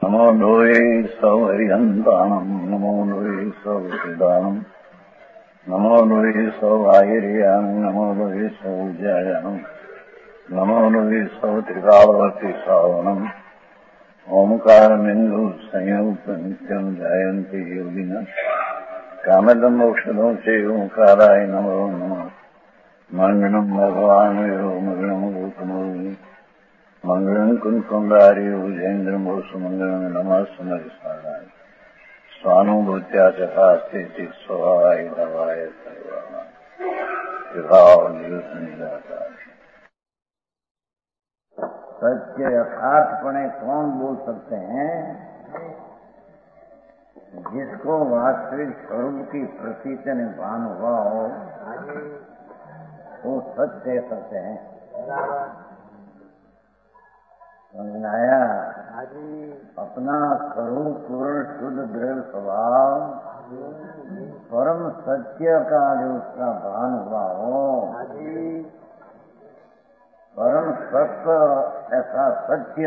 नमो लोये सौहरिहन्ताणम् नमो लोये सौहृदानम् नमो लोये सौभागिर्याम् नमो लोये सौज्यायाम् नमो लोये सौत्रिकावती सावनम् ओंकारमिन्दु संयुक्त नित्यम् जायन्ति योगिनः कामदम् मोक्षदम् च ओंकाराय नमो नमः मङ्गलम् भगवान् यो मङ्गलम् गौतमोऽग्नि मङ्गलम् कुन्कुण्डारि भुजेन्द्रम् सुमङ्गलम् नमः समरिसाराय स्वानुभूत्या चकास्ते स्वभावाय भवाय सर्वाः सत्य यथार्थपणे कौन बोल सकते हैं? जिसको वास्तविक स्वरूप की प्रतीति ने भान हुआ हो वो सत्य सकते हैं। समझाया? अपना स्वरूप पूर्ण शुद्ध दृढ़ स्वभाव परम सत्य का जो उसका भान हुआ हो, परम सत्य ऐसा सत्य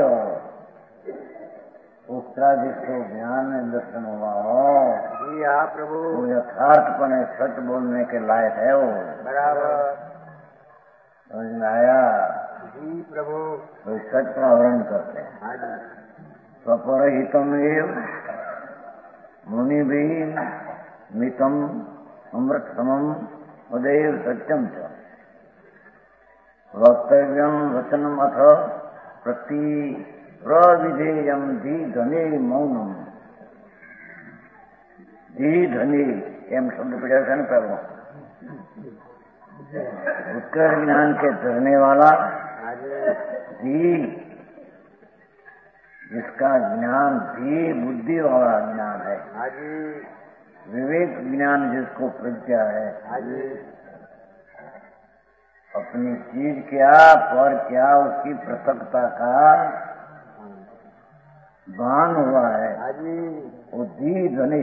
उसका जिसको ज्ञान में दर्शन हुआ हो जी हाँ प्रभु, वो यथार्थपणे सत्य बोलने के लायक है वो। बराबर समझ में आया जी प्रभु। तो सत्य का वर्णन करते हैं। स्वपर हितम एव मुनि भी मितम अमृत समम उदेव सत्यम च वक्तव्यम वचनम अथ प्रविधेयम धी धने मौनम। धी धने एम शब्द पड़ा है ना पहले। उत्कर ज्ञान के धरने वाला धी, जिसका ज्ञान धी बुद्धि वाला ज्ञान है, विवेक ज्ञान जिसको प्रज्ञा है, अपनी चीज क्या पर क्या उसकी पृथकता का भान हुआ है, वो धी धनी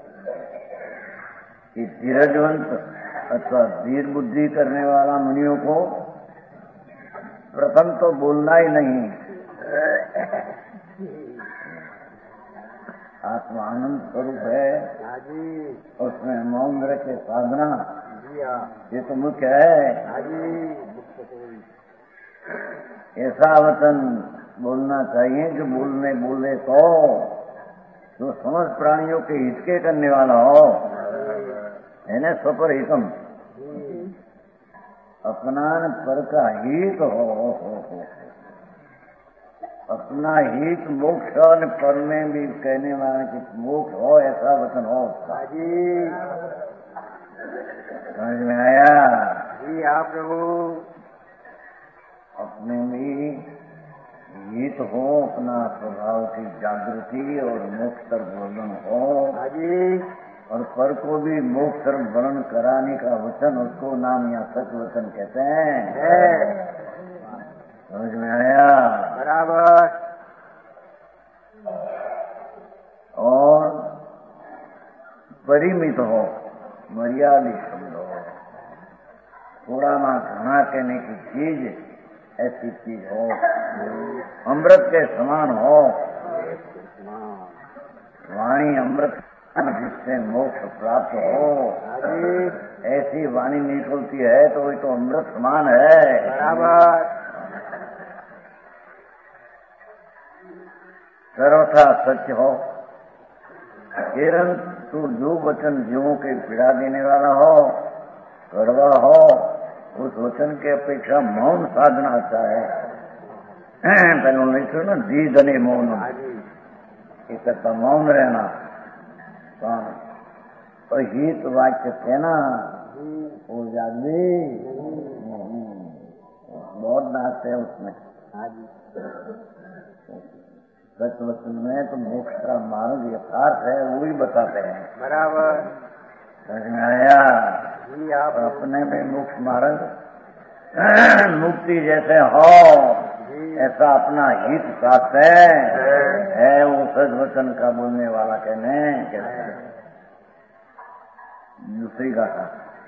कि धीरजवंत अथवा धीर बुद्धि करने वाला मुनियों को प्रथम तो बोलना ही नहीं, आत्मा आनंद स्वरूप है, उसमें मौन रखे साधना ये तो मुख्य है। ऐसा वचन बोलना चाहिए जो बोले तो जो समस्त प्राणियों के हित के करने वाला हो, है ना। स्वपर हितम, अपना पर का हित हो। अपना हित मोक्ष और पर में भी कहने वाले कि मोक्ष हो, ऐसा वचन हो उसका। समझ में आया जी आप प्रभु। अपने भी हित हो, अपना स्वभाव की जागृति और मोक्ष तरफ वर्णन हो, और पर को भी मोक्ष तरफ वर्णन कराने का वचन, उसको नाम या सच वचन कहते हैं। समझ में आया? बराबर। और परिमित हो, मर्यादित शब्द हो, थोड़ा ना घना कहने की चीज, ऐसी चीज हो, अमृत के समान हो। वाणी अमृत जिससे मोक्ष प्राप्त हो, ऐसी वाणी निकलती है तो वही तो अमृत समान है। बराबर। सर्वथा सत्य हो, तू जो वचन जीवों के पीड़ा देने वाला हो, कड़वा हो, उस वचन के अपेक्षा मौन साधना अच्छा है। पहले लिखो ना, दी धने मौन, इसका मौन रहना। और हित वाक्य कहना वो जागवी बहुत नाच है उसमें। सच वचन में तो मोक्ष का मार्ग यथार्थ है, वो ही बताते हैं। बराबर समझ में आया जी आप। अपने में मोक्ष मार्ग मुक्ति जैसे हो, ऐसा अपना हित साथ है वो सच वचन का बोलने वाला कहने। दूसरी गाथा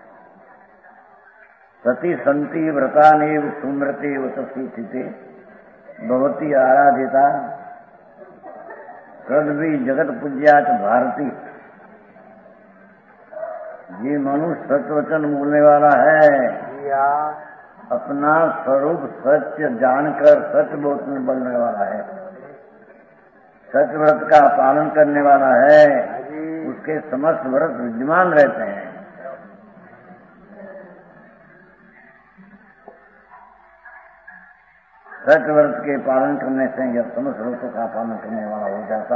सती संति व्रता नेव सुमृति वसती स्थिति भवती आराधिता सदभी जगत पूज्याच भारती। ये मनुष्य सत्य वचन बोलने वाला है, अपना स्वरूप सत्य जानकर सत्य बोलने वाला है, सत्य व्रत का पालन करने वाला है, उसके समस्त व्रत विद्यमान रहते हैं। सत्य व्रत के पालन करने से यह समस्त व्रतों का पालन करने वाला हो जाता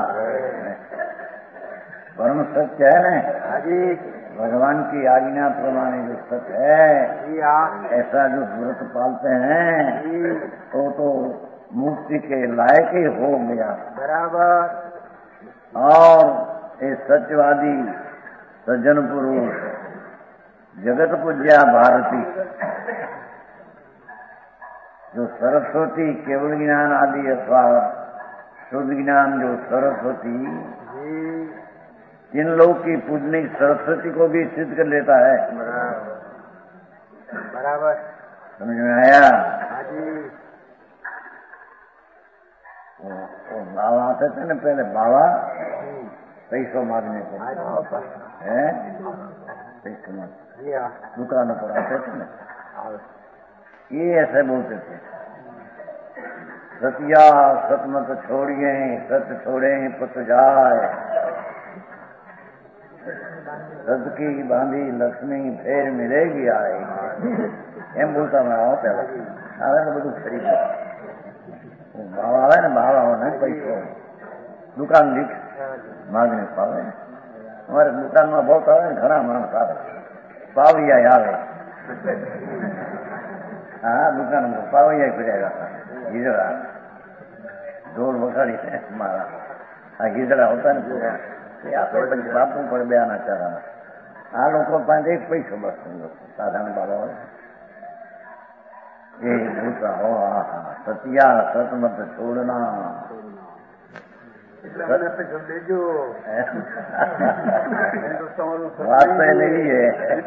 परम सत्य है ना जी। भगवान की आज्ञा प्रमाणे जो सत्य है, ऐसा जो व्रत पालते हैं तो मुक्ति के लायक ही हो गया बराबर। और ये सत्यवादी सज्जन पुरुष जगत पूज्या भारती, जो सरस्वती केवल ज्ञान आदि अथवा शुद्ध ज्ञान जो सरस्वती, जिन लोग की पूजनी सरस्वती को भी सिद्ध कर लेता है बराबर। समझ में आया? वो बाबा आते थे ना पहले, बाबा पैसों मांगने को है, पैसों मांगने दुकानों पर आते थे ना, ये ऐसे बोलते थे, सतिया सतमत छोड़िए सत छोड़े पत जाए, सत की बांधी लक्ष्मी फेर मिलेगी आएगी, एम बोलता मैं आओ पहले આવે ને બધું ખરી ભાવ આવે ને ભાવ આવે ને પૈસો દુકાન લીક માગણી પાવે અમારે દુકાનમાં બહુ આવે ને ઘણા માણસ આવે પાવિયા આવે હા દુકાનમાં પાવિયા ફર્યા હતા હિજડા ઢોલ વગાડી છે મારા આ હિજડા હોતા ને આપણે પછી બાપુ પણ બે આના ચારા આ લોકો પાસે એક પૈસો બસ સાધારણ બાબા હોય એ ભૂતા હો સતિયા સતમત છોડના વાત તો नहीं है,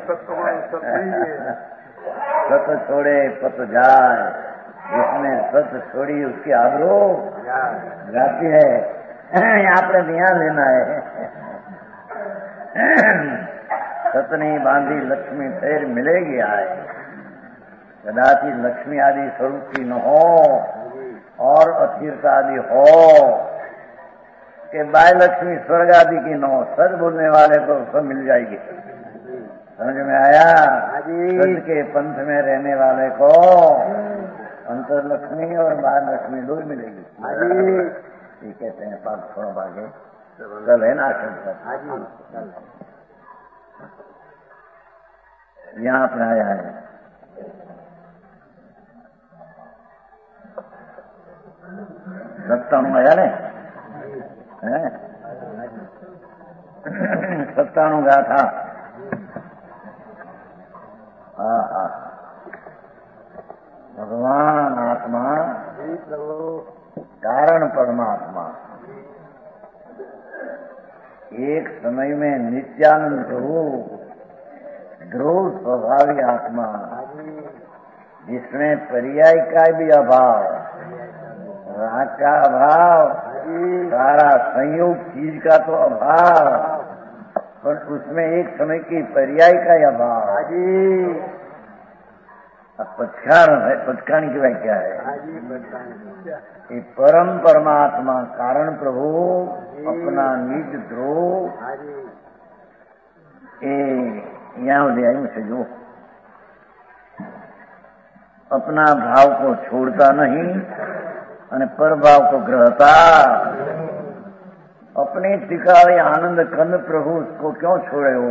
सत छोड़े पत जाए, जिसने सत छोड़ी उसकी आबरू जाती है। आपने ध्यान लेना है, सतनी बांधी लक्ष्मी फिर मिलेगी आए, कदाचित लक्ष्मी आदि स्वरूप की न हो और अतीर्थ आदि हो कि बाय लक्ष्मी स्वर्ग आदि की न हो, सच बोलने वाले को सब मिल जाएगी। समझ में आया? सच के पंथ में रहने वाले को अंतर लक्ष्मी और बाहर लक्ष्मी दो मिलेगी। ये कहते हैं पाप थोड़ा भागे कल है ना यहाँ पर आया है सत्ताणु आया ने 97 गया था। भगवान आत्मा कारण परमात्मा एक समय में नित्यानंद प्रभु ध्रुव स्वभावी आत्मा, जिसमें पर्याय का भी अभाव, राग का अभाव, सारा संयोग चीज का तो अभाव, पर उसमें एक समय की पर्याय का अभाव। अब पचकानी की व्याख्या है ये परम परमात्मा कारण प्रभु अपना निज ध्रुव यहाँ ले आई मुझे जो अपना भाव को छोड़ता नहीं और पर भाव को ग्रहता, अपने टिकावे आनंद कंद प्रभु उसको क्यों छोड़े हो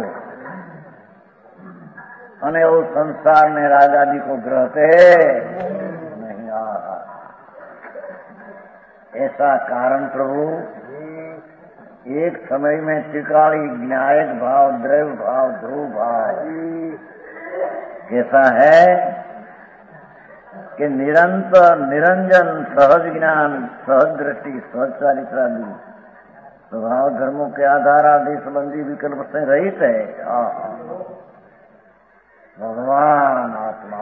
અને वो संसार में राग आदि को ग्रहते नहीं आ ऐसा कारण प्रभु एक समय में टिकाड़ी न्यायिक भाव, द्रव्य भाव, ध्रुव भाव कैसा है कि निरंतर निरंजन सहज ज्ञान, सहज दृष्टि, सहज चारित्र आदि स्वभाव धर्मों के आधार आदि संबंधी विकल्प से रहित है। भगवान आत्मा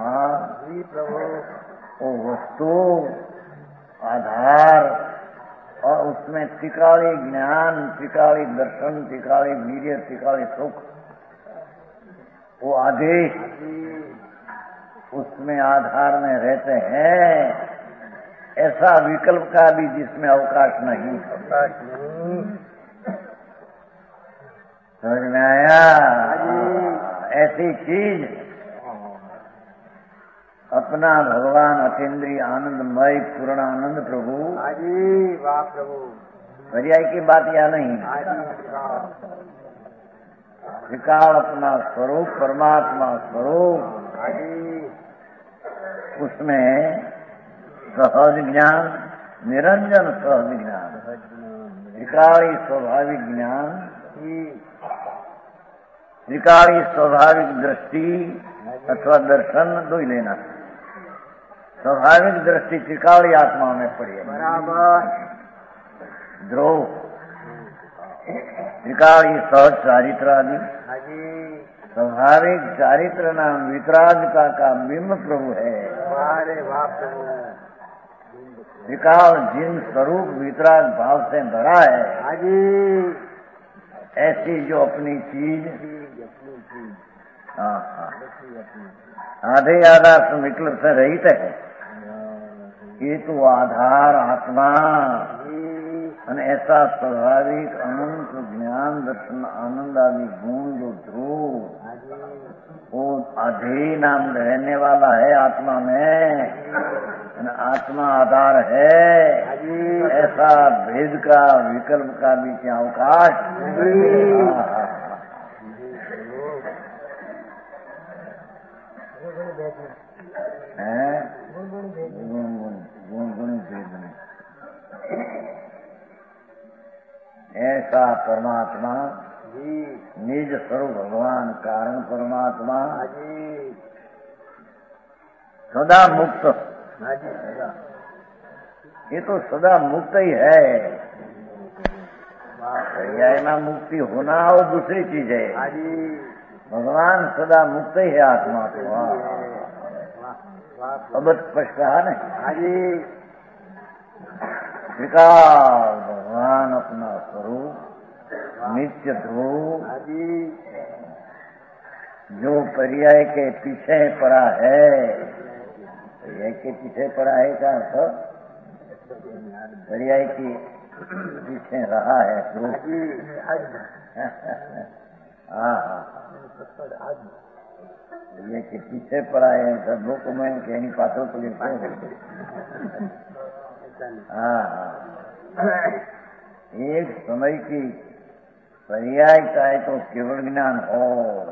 प्रभु वो वस्तु आधार और उस उसमें त्रिकाली ज्ञान, त्रिकाली दर्शन, त्रिकाली वीर्य, त्रिकाली सुख, वो आदेश उसमें आधार में रहते हैं। ऐसा विकल्प का भी जिसमें अवकाश नहीं। समझ में आया? ऐसी चीज अपना भगवान अतीन्द्रिय आनंदमय पूर्णानंद प्रभु। वाह प्रभु। पर्याय की बात या नहीं? त्रिकाल अपना स्वरूप, परमात्मा स्वरूप, उसमें सहज ज्ञान, निरंजन सहज ज्ञान, त्रिकाली स्वाभाविक ज्ञान, त्रिकाली स्वाभाविक दृष्टि अथवा दर्शन दो ही लेना। स्वाभाविक दृष्टि त्रिकाली आत्मा में पड़ी है, बराबर। ध्रुव त्रिकाली सहज चारित्र आदि, स्वाभाविक चारित्र नाम वितरागिता का बिंब प्रभु है। अरे वाह प्रभु। त्रिकाल जिन स्वरूप वितराग भाव से भरा है, ऐसी जो अपनी चीज आधे आधार से विकल्प से रहित है, ये तो आधार आत्मा અને ऐसा स्वाभाविक अनंत ज्ञान दर्शन आनंद आदि गुण जो ध्रुव वो अधेय नाम रहने वाला है आत्मा में, आत्मा आधार है। ऐसा भेद का विकल्प का भी क्या अवकाश है? गुण भेद में ऐसा परमात्मा निज स्वरूप भगवान कारण परमात्मा सदा मुक्त। ये तो सदा मुक्त ही है। पर्याय मुक्ति होना और दूसरी चीज है। भगवान सदा मुक्त ही है आत्मा को। अब स्पष्ट कहा नहीं? विकास भगवान अपना स्वरूप नित्य ध्रुव जो पर्याय के पीछे पड़ा है, पर्याय के पीछे पड़ा है का अर्थ पर्याय के पीछे रहा है ध्रुव। पर्याय के पीछे पड़ा है सब लोग में कहीं पात्रों को लिखते। एक समय की पर्याय चाहे तो केवल ज्ञान हो,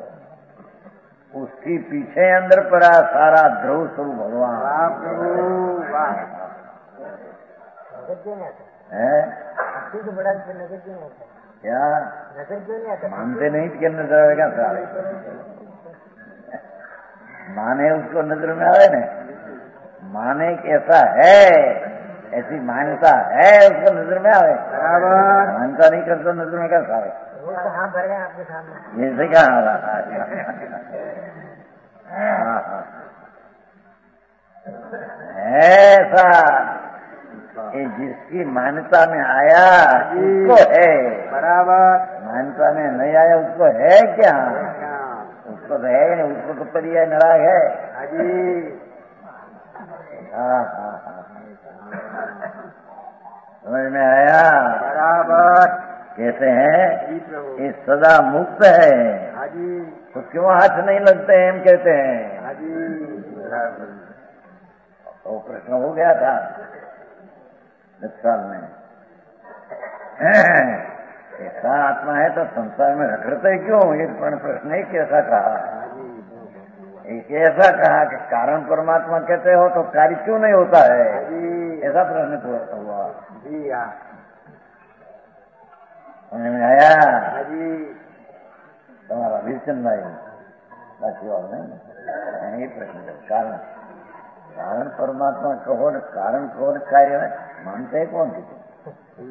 उसके पीछे अंदर पड़ा सारा ध्रुव स्वरूप भगवान है। क्या मानते नहीं कि नजर आएगा सारे? माने उसको नजर में आवे न, माने कैसा है ऐसी मान्यता है उसको नजर में आवे। मान्यता नहीं करता नजर में कैसा आवे? हाँ भर गए आपके सामने। जैसे क्या ऐसा ये जिसकी मान्यता में आया उसको है बराबर, मान्यता में नहीं आया उसको है क्या? उसको तो है नहीं, उसको तो पर्याय नाराज है। समझ में आया? बराबर। कहते हैं ये सदा मुक्त है तो क्यों हाथ नहीं लगते हैं? हम कहते हैं तो प्रश्न हो गया था इस साल में। ऐसा आत्मा है तो संसार में रखते क्यों? ये प्रश्न ही कैसा कहा? एक ऐसा कहा कि कारण परमात्मा कहते हो तो कार्य क्यों नहीं होता है? ऐसा प्रश्न हुआ। समझ में आया? तुम्हारा विल्सन भाई बाकी और नहीं। ये प्रश्न कारण परमात्मा कहो न कारण कहो न कार्य मानते हैं कौन किसी?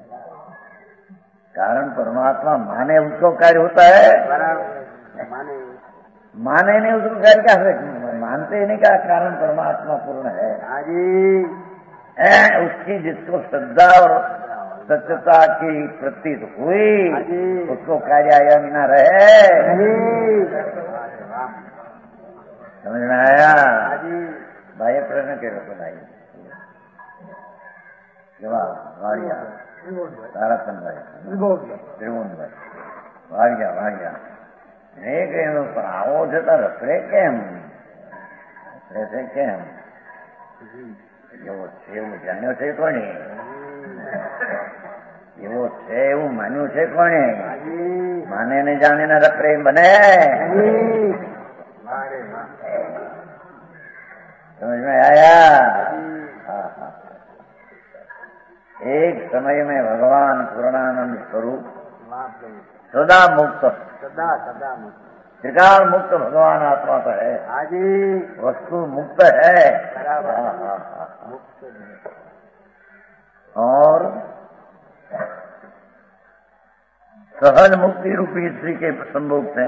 कारण परमात्मा माने उसको कार्य होता है? माने नहीं उसको कार्य क्या है? मानते ही नहीं क्या कारण परमात्मा पूर्ण है? उसकी जिसको श्रद्धा और सत्यता की प्रतीत हुई उसको कार्यायन न रहे। समझ में आया? भाई प्रश्न के बताइए। जवाब वाड़िया ताराचंद भाई त्रिभुवन भाई વાગ્યા એક એનો પણ આવો જતા રખડે કેમ? રખડે કેમ? એવો છે એવું જાણ્યો છે કોણે? એવો છે એવું માન્યું છે કોણે? માને ને જાણે ને રખડે બને? समझ में आया? एक समय में भगवान पूर्णानंद स्वरूप सदा मुक्त त्रिकाल मुक्त भगवान आत्मा तो है, वस्तु मुक्त है। और सहज मुक्ति रूपी श्री के संभोग से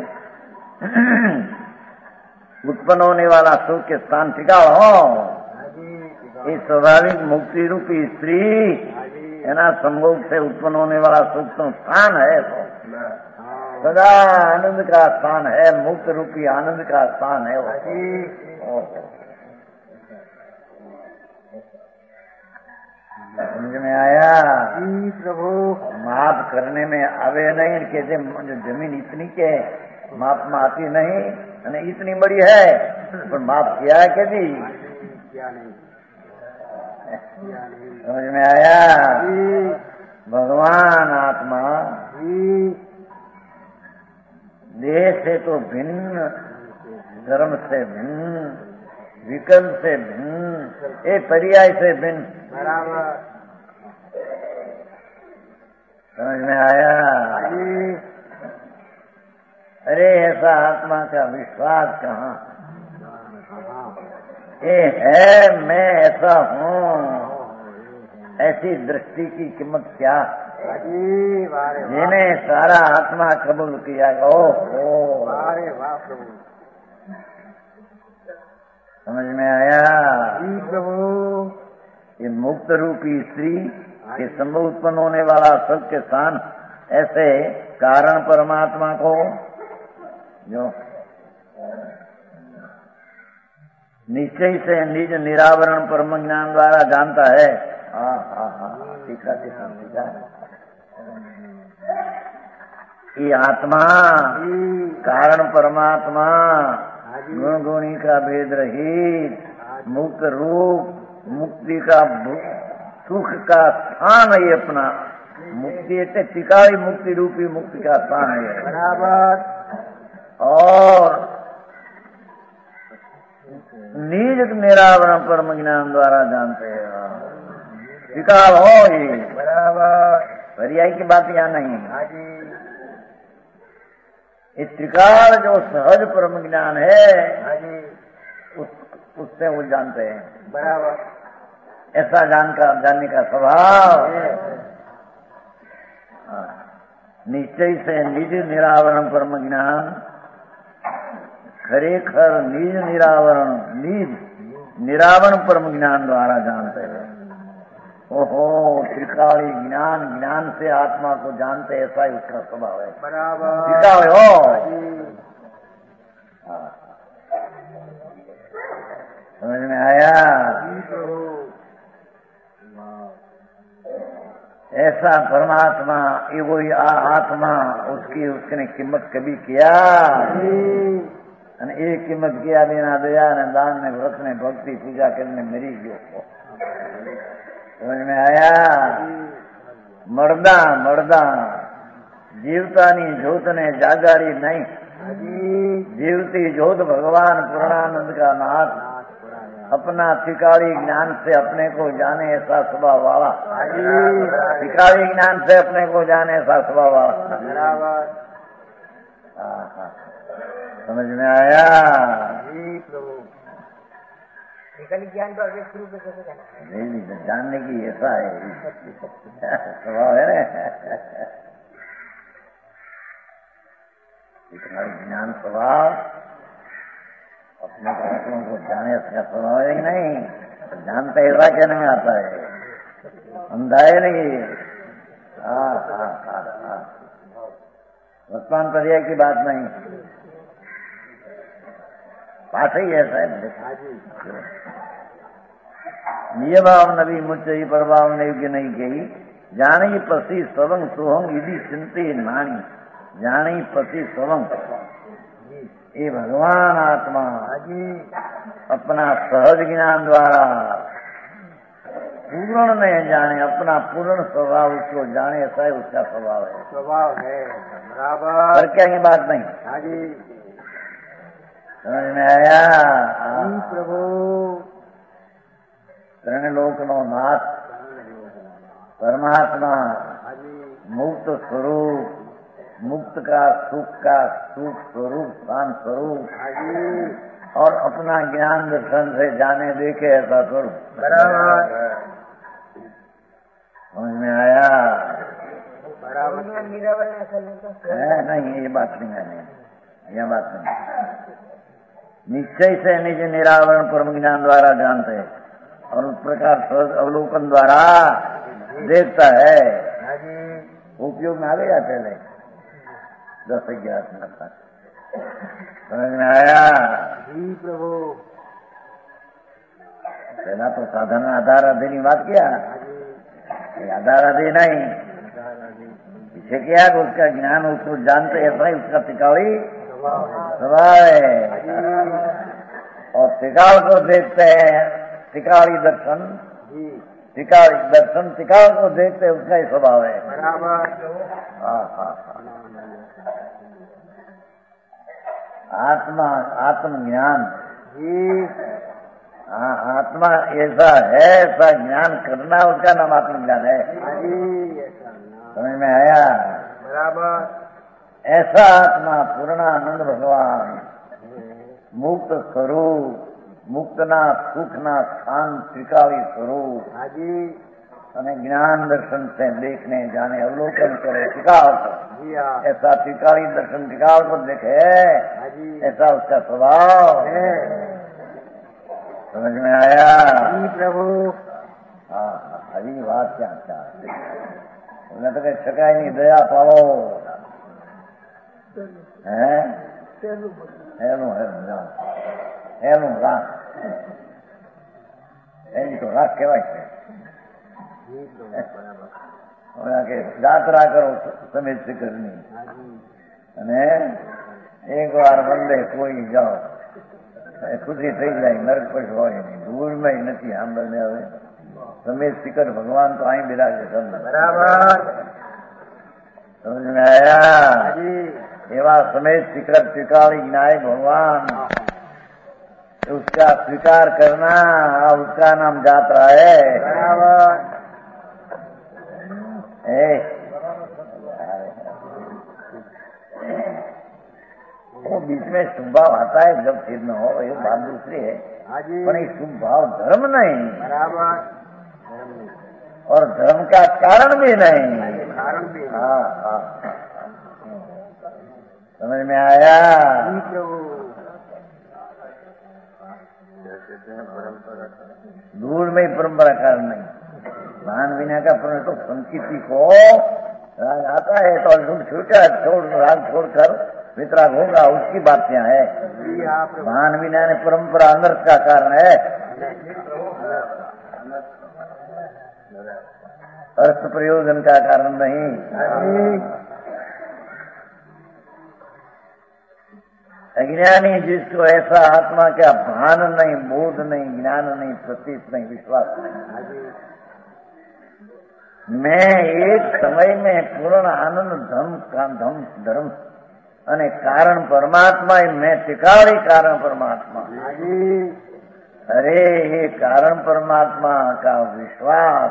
उत्पन्न होने वाला सुख के स्थान टिका हो। इस स्वाभाविक मुक्ति रूपी स्त्री एना संभोग से उत्पन्न होने वाला सुख तो स्थान है, तो सदा आनंद का स्थान है, मुक्त रूपी आनंद का स्थान है। समझ में आया? प्रभु माप करने में आवे नहीं, कहते जमीन इतनी के माप में आती नहीं, इतनी बड़ी है पर माप किया है क्या जी? समझ में आया? भगवान आत्मा देह से तो भिन्न, धर्म से भिन्न, विकल्प से भिन्न, एक पर्याय से भिन्न। समझ में आया? अरे ऐसा आत्मा का विश्वास कहाँ? ये है मैं ऐसा हूँ, ऐसी दृष्टि की कीमत क्या? जिन्हें सारा आत्मा कबूल किया। समझ में आया? ये मुक्त रूपी स्त्री के संभव उत्पन्न होने वाला सब के स्थान ऐसे कारण परमात्मा को जो निश्चय से निज निरावरण परम ज्ञान द्वारा जानता है। ठीक है। ये आत्मा कारण परमात्मा गुण गुणी का भेद रहित मुक्त रूप मुक्ति का सुख का स्थान है अपना। मुक्ति इतने टिकाई मुक्ति रूपी मुक्ति का स्थान है बराबर। और निज निरावरण परम ज्ञान द्वारा जानते हैं। टिकाव हो ये बराबर, पर्याय की बात यहाँ नहीं। इस त्रिकाल जो सहज परम ज्ञान है उससे वो जानते हैं बराबर। ऐसा जानने का स्वभाव निश्चय से निज निरावरण परम ज्ञान खरेखर निज निरावरण परम ज्ञान द्वारा जानते हैं। ओहो त्रिकाली ज्ञान से आत्मा को जानते, ऐसा ही उसका स्वभाव है बराबर। त्रिकाल हो समझ में आया? ऐसा परमात्मा वो आत्मा उसने कीमत कभी किया? एक कीमत किया बिना दया ने दान ने व्रत ने भक्ति पूजा करने मरी गयो। समझ में आया? मर्दा जीवतानी जोत ने जागारी नहीं, जीवती जोत भगवान पूर्णानंद का नाथ अपना त्रिकाली ज्ञान से अपने को जाने ऐसा स्वभाव वाला। त्रिकाली ज्ञान से अपने को जाने ऐसा स्वभाव वाला। समझ में आया? ज्ञान तो शुरू में नहीं जानने की ऐसा है स्वभाव है ना। इतना ज्ञान स्वभाव अपने आत्मा को जाने इसका स्वभाव है नहीं। जानते ऐसा कहने में आता है, अंधा है नहीं। वर्तमान पर्याय की बात नहीं, बात ही ऐसा है। निय भाव नवी मुच्चई प्रभाव योग्य नहीं कही, जानी पसी स्वंग सोहंग यदि चिंते नानी, जानी पसी स्वंग ये भगवान आत्मा अपना सहज ज्ञान द्वारा पूर्ण नहीं जाने, अपना पूर्ण स्वभाव उसको जाने, ऐसा ही उसका स्वभाव है। बराबर, क्या ये बात नहीं? हाँ जी, समझ में आया? प्रभु त्रिलोकनो नाथ परमात्मा मुक्त स्वरूप, मुक्त का सुख स्वरूप, शांत स्वरूप और अपना ज्ञान दर्शन से जाने देखे ऐसा स्वरूप। बराबर, समझ में आया? बराबर, नहीं ये बात नहीं है, यह बात नहीं। निश्चय से निज निरावरण परम ज्ञान द्वारा जानते हैं और उस प्रकार अवलोकन द्वारा देखता है। उपयोग में आ गया पहले 10-11 मिनट तक, समझ में आया? जी प्रभु। पहला तो साधन आधार आधे की बात किया, आधार आधे नहीं, पीछे क्या कि उसका ज्ञान उसको जानते ऐसा ही उसका टिकावी स्वभाव है। और टिकाव को देखते हैं, टिकावी दर्शन, टिकाव को देखते उसका ही स्वभाव है। बराबर, आत्मज्ञान जी, आत्मा ऐसा है, ऐसा ज्ञान करना उसका नाम आत्मज्ञान है। समझ में आया? बराबर, ऐसा आत्मा पूर्णानंद भगवान मुक्त स्वरूप, मुक्तना सुखना शांत त्रिकाली स्वरूप અને જ્ઞાન દર્શન से देखने जाने अवलोकन करे टिकाव को, ऐसा त्रिकाली दर्शन टिकाव को देखे, ऐसा उसका स्वभाव है। समझ में आया? प्रभु। हाँ, अभी बात क्या मैं तो कहीं छकाई नहीं, दया पाओ है એનું રાખ એની તો રાખ કહેવાય છે. કે જાત્રા કરો સમેત શિખરની અને એક વાર વંદે કોઈ જાઓ ખુશી થઈ જાય, નરક પછી હોય નહીં, ધૂળમાં નથી સાંભળને. હવે સમેત શિખર ભગવાન તો અહીં બિરાજે તમને. બરાબર સમજ में आया? एवं समेत शिखर त्रिकाली विनायक भगवान, उसका स्वीकार करना उसका नाम यात्रा है। बराबर। वो बीच में शुभ भाव आता है जब सिर में हो, ये बात दूसरी है, पर ये शुभ भाव धर्म नहीं। बराबर। और धर्म का कारण भी नहीं। हाँ हाँ, समझ में आया? दूर में परंपरा कारण नहीं, महान विना का पुण्य तो संस्कृति को राग आता है तो राग छोड़कर वितराग होगा, उसकी बात यहाँ है। महान विना ने परंपरा अनर्थ का कारण है, अर्थ प्रयोजन का कारण नहीं। अज्ञानी जिसको ऐसा आत्मा का भान नहीं, बोध नहीं, ज्ञान नहीं, प्रतीत नहीं, विश्वास नहीं, मैं एक समय में पूर्ण आनंद धर्म અને કારણ પરમાત્મા, मैं टिकावी कारण परमात्मा। अरे ये कारण परमात्मा का विश्वास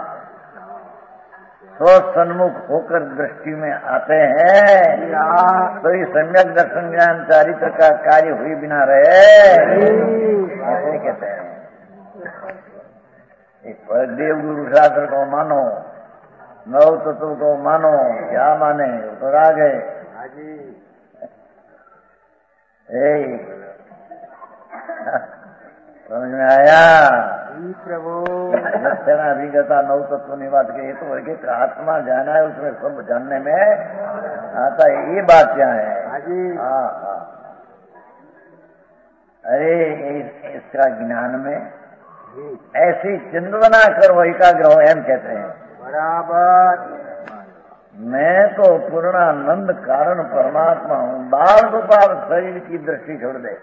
सन्मुख होकर दृष्टि में आते हैं तो ये सम्यक दर्शन ज्ञान चारित्र का कार्य हुए बिना रहे, ऐसे कहते हैं। एक देव गुरु शास्त्र को मानो, नव तत्व को मानो, क्या माने तो राग है। समझ में आया? प्रभु लक्षण अभिज्ञता नौ तत्व निवास के ये तो कि आत्मा जाना है, उसमें सब जानने में आता है। ये बात क्या है? हाँ हाँ। अरे इसका ज्ञान में ऐसी चिंतना करो, एकाग्र हो, एम कहते हैं। बराबर। मैं तो पूर्णानंद कारण परमात्मा हूँ। बाल गोपाल शरीर की दृष्टि छोड़ दे।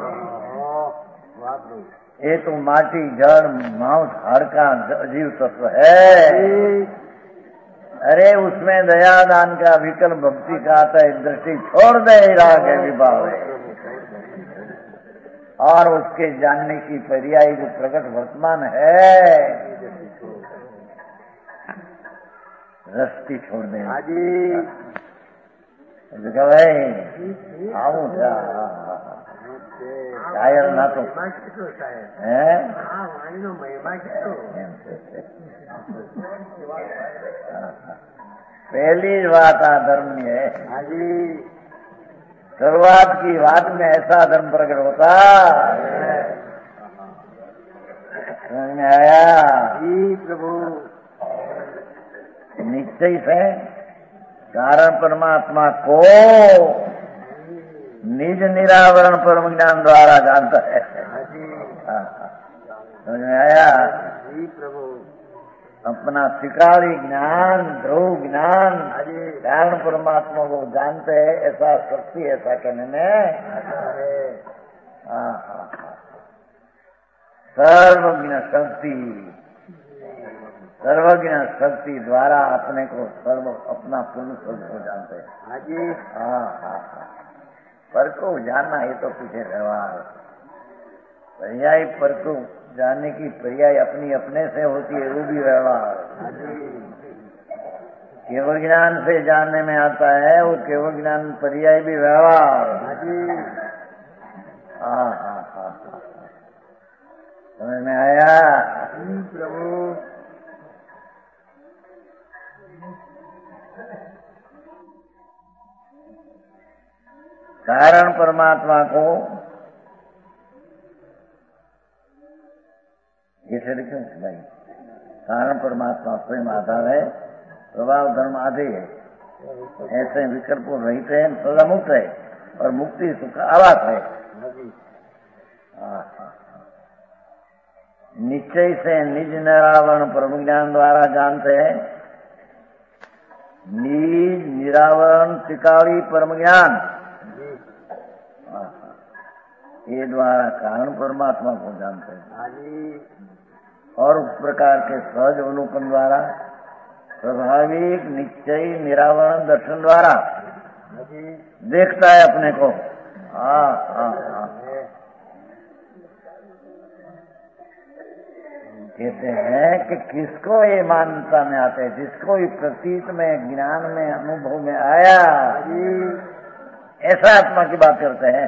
ये तो माटी, जड़, मांस, हाड़का जीव तत्व है। अरे उसमें दया दान का विकल्प भक्ति का आता है, दृष्टि छोड़ दे, राग है, विभाव है, और उसके जानने की पर्याय जो प्रकट वर्तमान है, रस्ती छोड़ दे। भाई आऊं क्या? शायर ना तो है। पहली बात आधर्म है। शुरुआत की बात में ऐसा धर्म प्रकट होता, समझ में आया? जी प्रभु। निश्चय से कारण परमात्मा को निज निरावरण परम ज्ञान द्वारा जानता है। समझ में आया? जी प्रभु। अपना त्रिकाली ज्ञान, ध्रुव ज्ञान, कारण परमात्मा को जानते हैं, ऐसा शक्ति, ऐसा कहने में सर्वज्ञ शक्ति, सर्वज्ञ शक्ति द्वारा अपने को सर्व अपना पूर्ण स्वरूप को जानते हैं। पर को जानना ये तो पीछे व्यवहार, पर्याय पर को जानने की पर्याय अपनी अपने से होती है, वो भी व्यवहार। केवल ज्ञान से जानने में आता है, वो केवल ज्ञान पर्याय भी व्यवहार। समझ में आया? प्रभु। कारण परमात्मा को इसे लिखो भाई, कारण परमात्मा स्वयं आधार है, प्रभाव धर्म आदि है, ऐसे विकल्प रहित है, सदा मुक्त है, और मुक्ति सुख आवास है। निश्चय से निज निरावरण परम ज्ञान द्वारा जानते हैं। निज निरावरण त्रिकाली परम ज्ञान, ये द्वारा कारण परमात्मा को जानते हैं, और उस प्रकार के सहज अवलोकन द्वारा, स्वाभाविक निश्चय निरावरण दर्शन द्वारा देखता है अपने को। कहते हैं कि किसको ये मान्यता में आते हैं, जिसको ये प्रतीत में, ज्ञान में, अनुभव में आया, ऐसा आत्मा की बात करते हैं।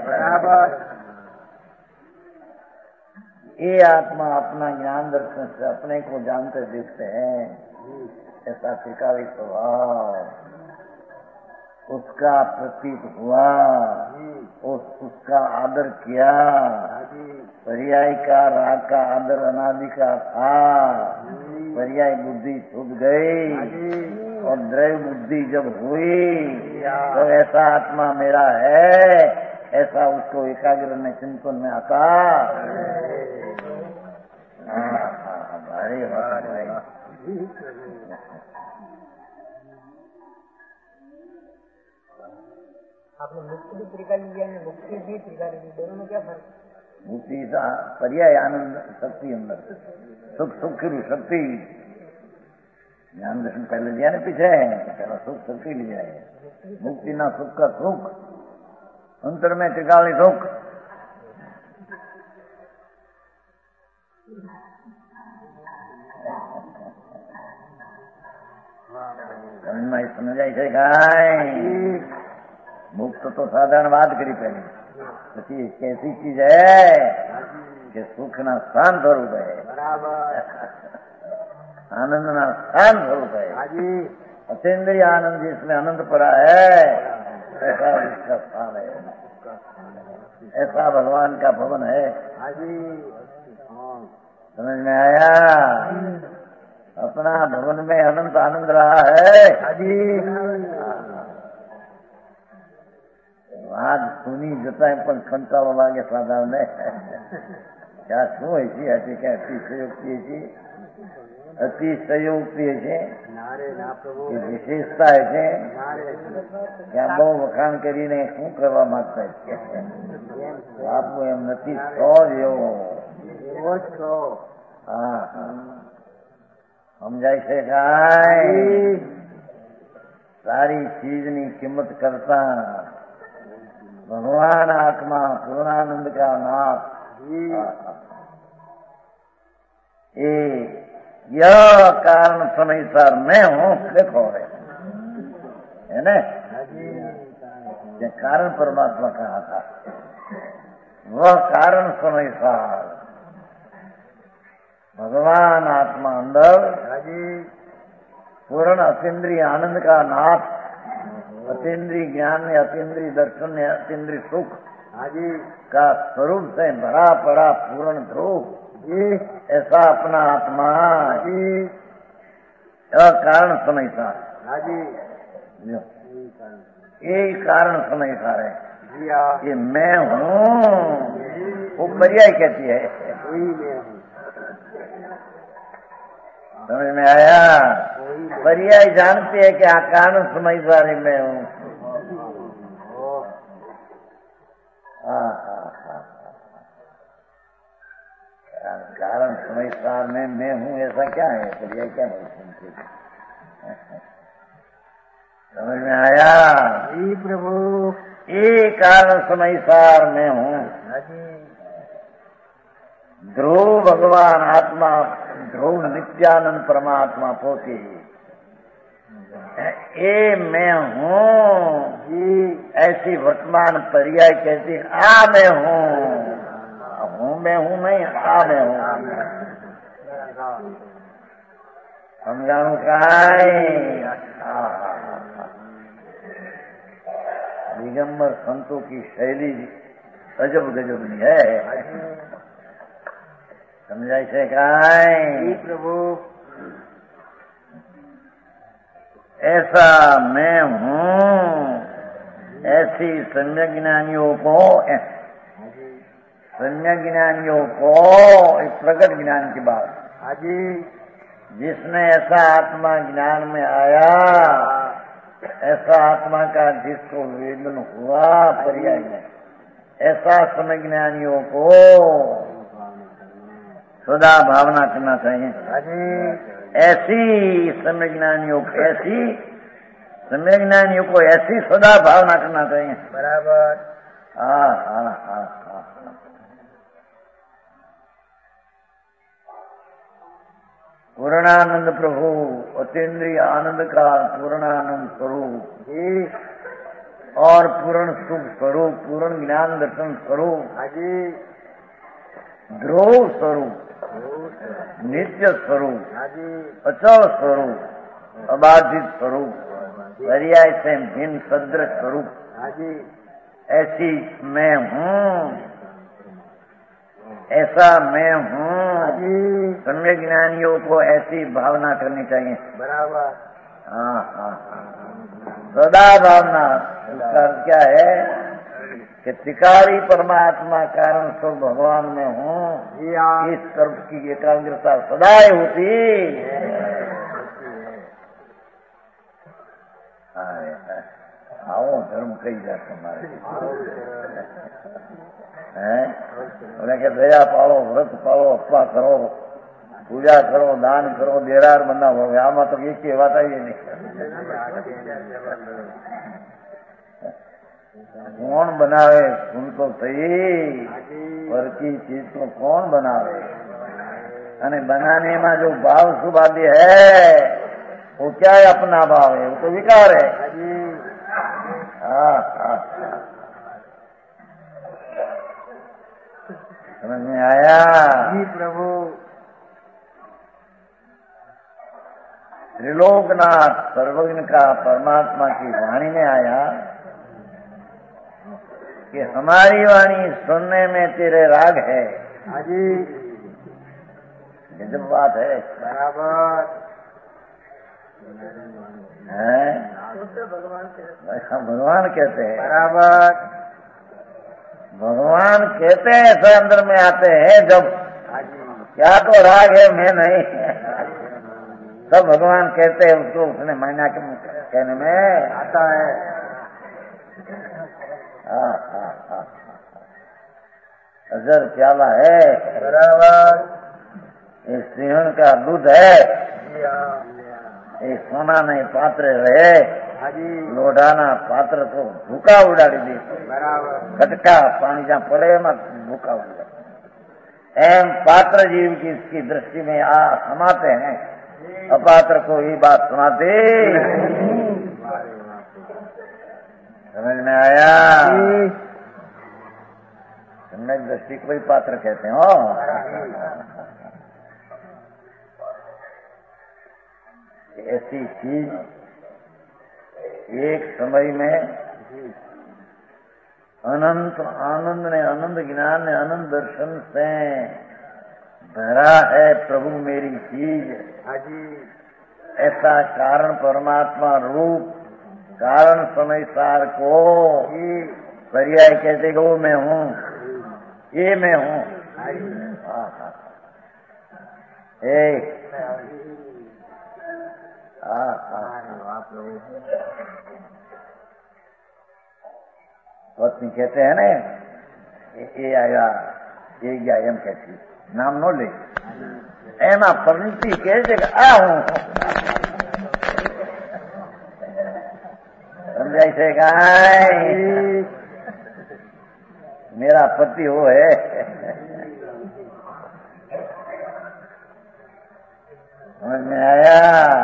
ये आत्मा अपना ज्ञान दर्शन से अपने को जानते देखते हैं, ऐसा त्रिकाली स्वभाव उसका प्रतीत हुआ, उसका आदर किया, पर्याय का राग का आदर अनादि का था, पर्याय बुद्धि छूट गई और द्रव्य बुद्धि जब हुई तो ऐसा आत्मा मेरा है, ऐसा उसको एकाग्र में चिंतन में आता। भारी बात है। आपने मुक्ति भी त्रिकाली लिया है, मुक्ति भी त्रिकाली ली, दोनों में क्या फर्क? मुक्ति का पर्याय आनंद शक्ति, अंदर सुख, सुख की शक्ति, ज्ञान दर्शन पहले लिया ना, पीछे पहला सुख शक्ति लिया है। मुक्ति ना सुख का सुख, अंतर में त्रिकाली सुख। समझ आई गाय? मुक्त तो साधारण बात करी पहले, પછી कैसी चीज है कि सुख ना स्थान स्वरूप है, आनंद ना स्थान स्वरूप है, अतीन्द्रिय आनंद जिसमें आनंद पड़ा है, ऐसा उसका स्थान है, ऐसा भगवान का भवन है। समझ में आया? अपना भवन में अनंत आनंद रहा है। વાત સુની જતા પણ કંટાળો લાગે સાધારણને. આ શું હોય છે? કે અતિશયોક્તિ છે, અતિશયોક્તિ છે એ વિશેષતા છે ત્યાં બહુ વખાણ કરીને શું કરવા માંગતા છે? બાપુ એમ નથી, સો જેવો. હા સમજાય છે કાંઈ? સારી ચીજની કિંમત કરતા भगवान आत्मा पूर्णानंद का नाथ यह कारण समय सर मैं हूँ. देखो है ना, ये कारण परमात्मा कहा था, वह कारण समय सार भगवान आत्मा अंदर पूर्ण अतीन्द्रिय आनंद का नाथ, अतीन्द्रिय ज्ञान में, अतीन्द्रिय दर्शन में, अतीन्द्रिय सुख का स्वरूप से भरा पड़ा पूर्ण ध्रुव ऐसा अपना आत्मा कारण समय था. यही कारण समय था है कि मैं हूँ. वो पर्याय कहती है. समझ में आया? पर्याय जानते है कि कारण समझदारी में हूँ. कारण समझदार में मैं हूँ ऐसा क्या है? पर्याय क्या नहीं सुनते? समझ में आया? जी प्रभु. ये कारण समझदार में हूँ. ध्रुव भगवान आत्मा, ध्रुव नित्यानंद परमात्मा पोते ये मैं हूँ. ऐसी वर्तमान पर्याय कहती आ मैं हूँ. मैं हूँ नहीं, आ मैं हूँ. समझाणु काय? दिगंबर संतों की शैली अजब गजबनी है. समझाय છે કાંઈ? प्रभु. ऐसा मैं हूँ, ऐसी सम्यक ज्ञानियों को एक प्रकट ज्ञान की बात, जिसने ऐसा आत्मा ज्ञान में आया, ऐसा आत्मा का जिसको वेदन हुआ पर्याय में, ऐसा समय ज्ञानियों को सदा भावना करना चाहिए. ऐसी समय ज्ञानियों को ऐसी सदा भावना करना चाहिए. बराबर. हाँ. पूर्णानंद प्रभु, अतीन्द्रिय आनंद का पूर्णानंद स्वरूप और पूर्ण सुख स्वरूप, पूर्ण ज्ञान दर्शन स्वरूप, ध्रुव स्वरूप, नित्य स्वरूप, अचल स्वरूप, अबाधित स्वरूप, पर्याय से भिन्न सदृश स्वरूप, ऐसी मैं हूँ. ऐसा मैं हूँ. सम्यक ज्ञानियों को ऐसी भावना करनी चाहिए. बराबर. हाँ. सदा भावना. इसका अर्थ क्या है कि त्रिकारी परमात्मा कारण स्वरूप भगवान में हूँ. इस कर्म की एकाग्रता सदाई होती. आओ धर्म कही जाए तुम्हारे हैं कि दया पालो, व्रत पालो, अपा करो, पूजा करो, दान करो, देरार बनाओ. आમાં તો એક વાત આવી નહીં. कौन बनावे? सुन तो सही, पर की चीज को कौन बनावे? અને बनाने में जो भाव सुभाद्य है वो क्या है? अपना भाव है, वो तो विकार है. समझ में आया? जी प्रभु. त्रिलोकनाथ सर्वज्ञ का परमात्मा की वाणी में आया कि हमारी वाणी सुनने में तेरे राग है. गजब बात है। बराबर हैं? भगवान कहते हैं। बराबर भगवान कहते हैं ऐसा अंदर में आते हैं जब क्या तो राग है मैं नहीं, सब भगवान कहते हैं उसको, उसने मायना के कहने में आता है। अजर प्याला है। बराबर ये सिंहण का दूध है। ये सोना नहीं पात्र रहे, लोढ़ाना पात्र को भूखा उड़ाड़ी दी। बराबर खटका पानी जहाँ पड़े मत भूखा उड़ा। एम पात्र जीव की इसकी दृष्टि में समाते हैं, अपात्र को ये बात सुनाते। समझ में आया? सम्यक दृष्टि को ही पात्र कहते हो। ऐसी चीज एक समय में अनंत आनंद ने, आनंद ज्ञान ने, आनंद दर्शन से भरा है प्रभु मेरी चीज। ऐसा कारण परमात्मा रूप कारण समय सार को पर्याय कहते कि वो मैं हूँ, ये मैं हूँ। पत्नी कहते हैं ना ये आया ये गया एम कहती नाम नो ले एमा पंक्ति कहते आ हूँ समझाई से मेरा पति वो है। समझ में आया?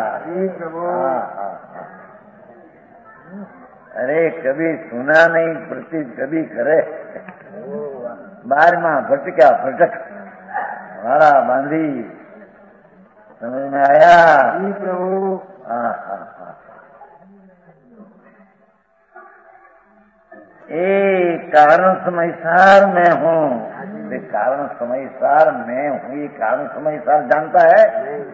अरे कभी सुना नहीं प्रति कभी करे 12वां भटका भटक वारा बांधी। समझ में आया? प्रभु कारण समय सार मैं हूँ। कारण समय सार मैं हूँ, ये कारण समय सार जानता है?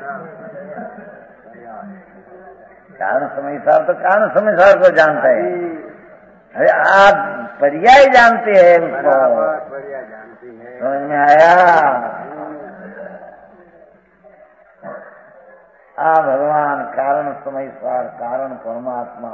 कारण समय सार तो कारण समय सार को जानता है। अरे आप पर्याय जानते हैं उसको। समझ में आया? भगवान कारण समय सार कारण परमात्मा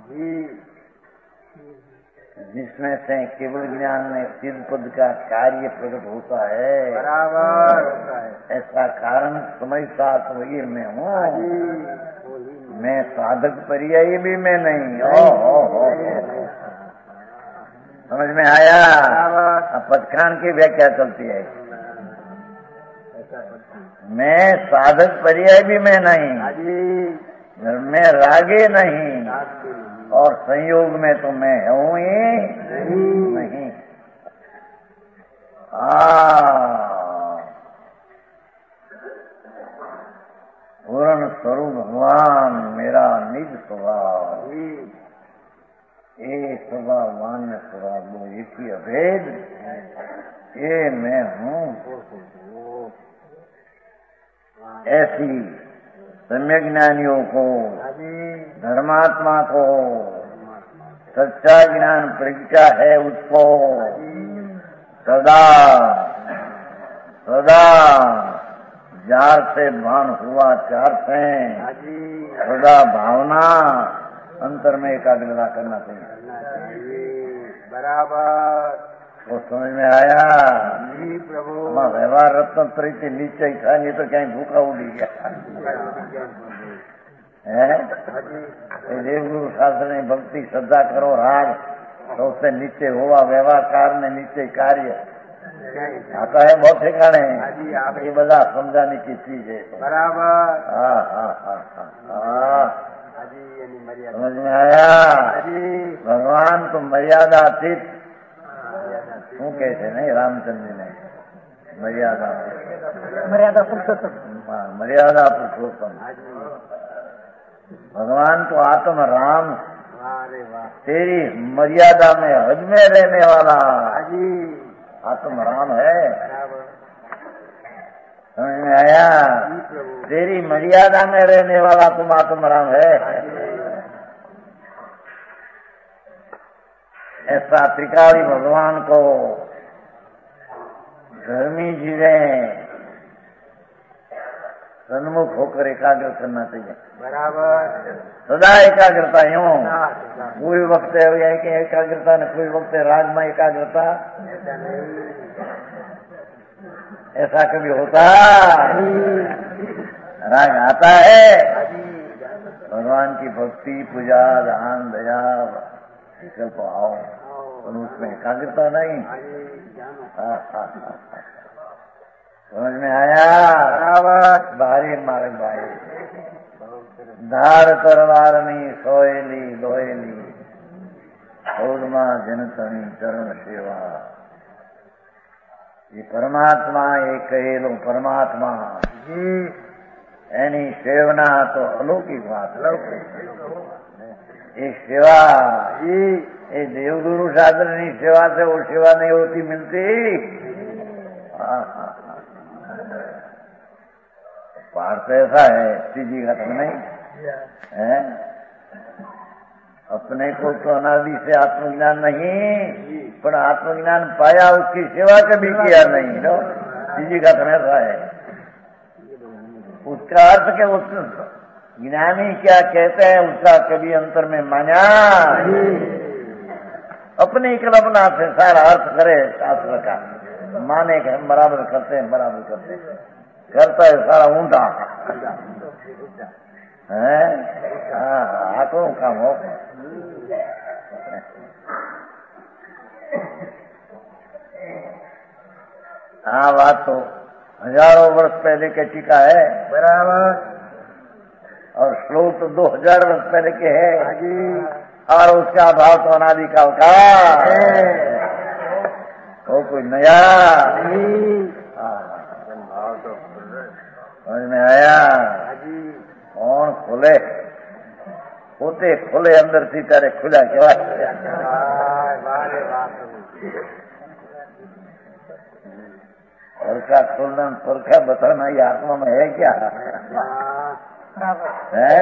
जिसमें से केवल ज्ञान में सिद्ध पद का कार्य प्रकट होता है। बराबर होता है। ऐसा कारण समय साथ वही मैं हूँ। मैं साधक पर्याय भी मैं नहीं। समझ में आया? अब पदखान की व्याख्या चलती है। मैं साधक पर्याय भी मैं नहीं, मैं रागे नहीं, और संयोग में तो मैं हूँ ही नहीं। पूर्ण स्वरूप भगवान मेरा निज स्वभाव, ये स्वभाव मान्य स्वभाव वो एक ही अभेद, ये मैं हूँ। ऐसी सम्यक ज्ञानियों को, धर्मात्मा को सच्चा ज्ञान प्रज्ञा है उसको सदा सदा जार से भान हुआ चार से सदा भावना अंतर में एकाग्रता करना चाहिए। बराबर वो समझ में आया? जी प्रभु। व्यवहार रत्न तरीके नीचे ही था, नहीं तो कहीं भूखा उड़ी गया है। देवगुरु शास्त्र ने भक्ति श्रद्धा करो राग तो उससे नीचे हुआ व्यवहार कारण नीचे कार्य आता है। बहुत ठिकाने ये बड़ा समझाने की चीज है। बराबर। समझ में आया? भगवान तो मर्यादा अतीत શું કહે છે નહીં રામચંદ્ર ને मर्यादा पुरुषोत्तम भगवान तो आत्म राम तेरी मर्यादा में हद में रहने वाला आत्म राम है। समझ में आया? तेरी मर्यादा में रहने वाला तुम आत्मराम है। ऐसा त्रिकाली भगवान को धर्मी जीवें सन्मुख होकर एकाग्र करना चाहिए। बराबर। सदा एकाग्रता यूं कोई वक्त है कि एकाग्रता न कोई वक्त राग में एकाग्रता, ऐसा कभी होता? राग आता है भगवान की भक्ति पूजा दान दया विकल्प आओ और उसमें एकाग्रता नहीं। समझ में आया? भारी मार्ग भाई धार तरवारनी सोयली लोयली ओरमा जनतनी चरण सेवा। ये परमात्मा एक कहेलो परमात्मा एनी सेवना तो अलौकिक बात। ये सेवा ये देवगुरु साधन सेवा से वो सेवा नहीं होती मिलती। पहाड़ तो ऐसा है सीधी घटना नहीं है। अपने को तो अनादि से आत्मज्ञान नहीं पर आत्मज्ञान पाया उसकी सेवा कभी किया नहीं। नो सीधी घटना ऐसा है। उसका अर्थ के उस ज्ञानी क्या कहते हैं उसका कभी अंतर में माना अपनी कल्पना से सारा अर्थ करे शास्त्र का माने के हम बराबर करते हैं बराबर करते हैं करता है सारा ऊंधा है। आंखों का मोह हाँ बात तो हजारों वर्ष पहले के टीका है बराबर और श्लोक तो 2000 वर्ष पहले के है और उसका भाव तो अनादिकाल का वो कोई नया भाव तो समझ में आया? कौन खोले होते खोले अंदर थी तारे खुला क्या परखा खोलना परखा बताना ये आत्मा में है क्या है?